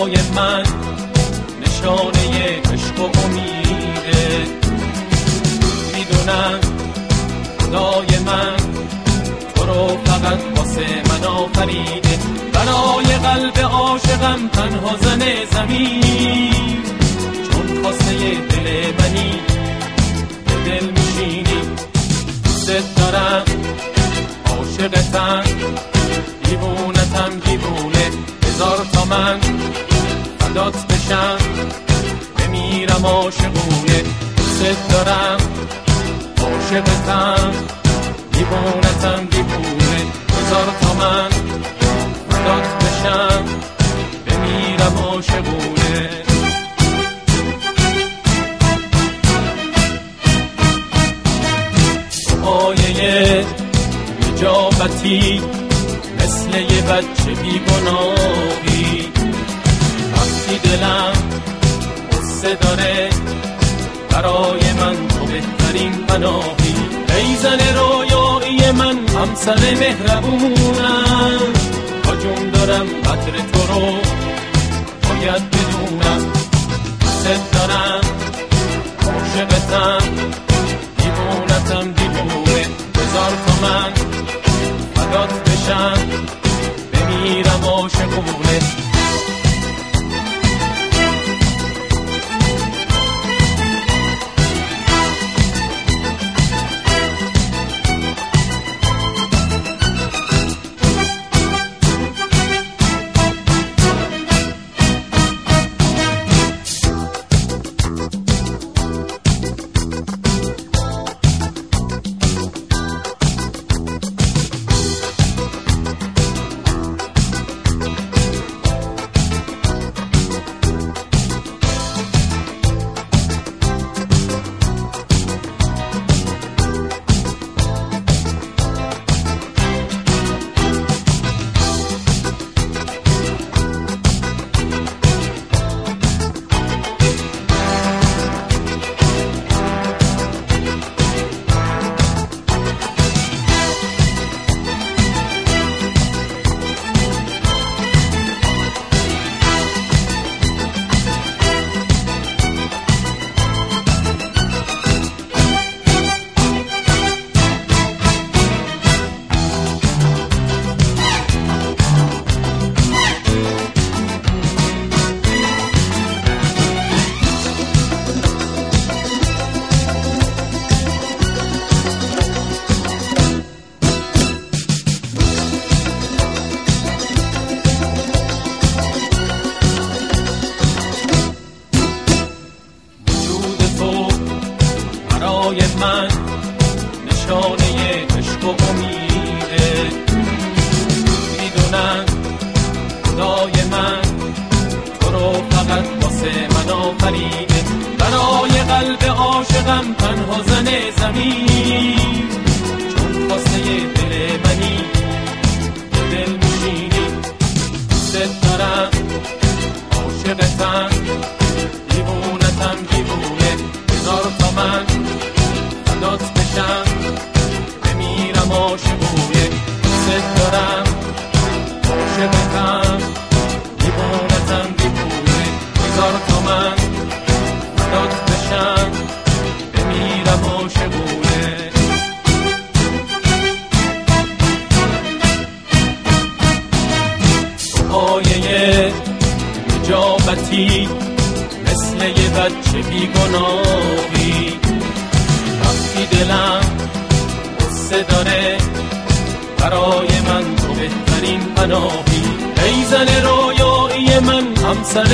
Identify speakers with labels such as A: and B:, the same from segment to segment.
A: برای من نشانه عشق و امیده. میدونم خدای من تو رو فقط واسه من آفریده. برای قلب عاشقم تنها زن زمین، چون خواسته دل منی به دل میشینی. دوست دارم عاشقتم، دیوونتم دیوونه، هزار تا من فدات بشم بمیرم عاشقونه. دوست دارم عاشقتم، دیوونتم دیوونه، هزار تا من فدات بشم بمیرم عاشقونه. آیه نجابتی مثل یه بچه بیگناهی، وقتی دلم قصه داره برای من تو بهترین پناهی. ای زن رویایی من، همسر مهربونم، تا جون دارم قدر تو رو باید بدونم. دوست دارم عاشقتم، دیوونتم دیوونه، هزار تا من فدات بشم بمیرم عاشقونه. من نشانه عشق و امیده. میدونم خدای من تو رو فقط واسه من آفریده. برای قلب عاشقم تنها زن زمین، چون خواسته دل منی دل میشینی. دوست دارم عاشقتم، دیوونتم دیوونه، هزار تا من فدات بشم بمیرم عاشقونه. دوست دارم عاشقتم، دیوونتم دیوونه، هزار تا من فدات بشم بمیرم عاشقونه. آیه نجابتی مثل یه بچه بیگناهی، وقتی دلم قصه داره برای من تو بهترین پناهی. ای زن رویایی من، همسر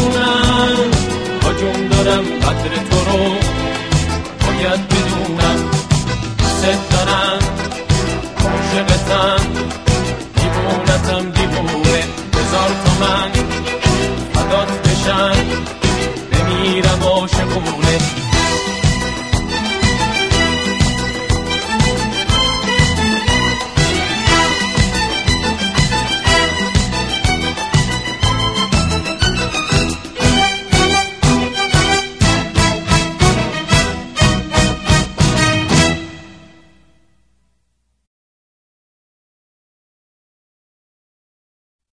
A: مهربونم، تا جون دارم قدر تو رو باید بدونم.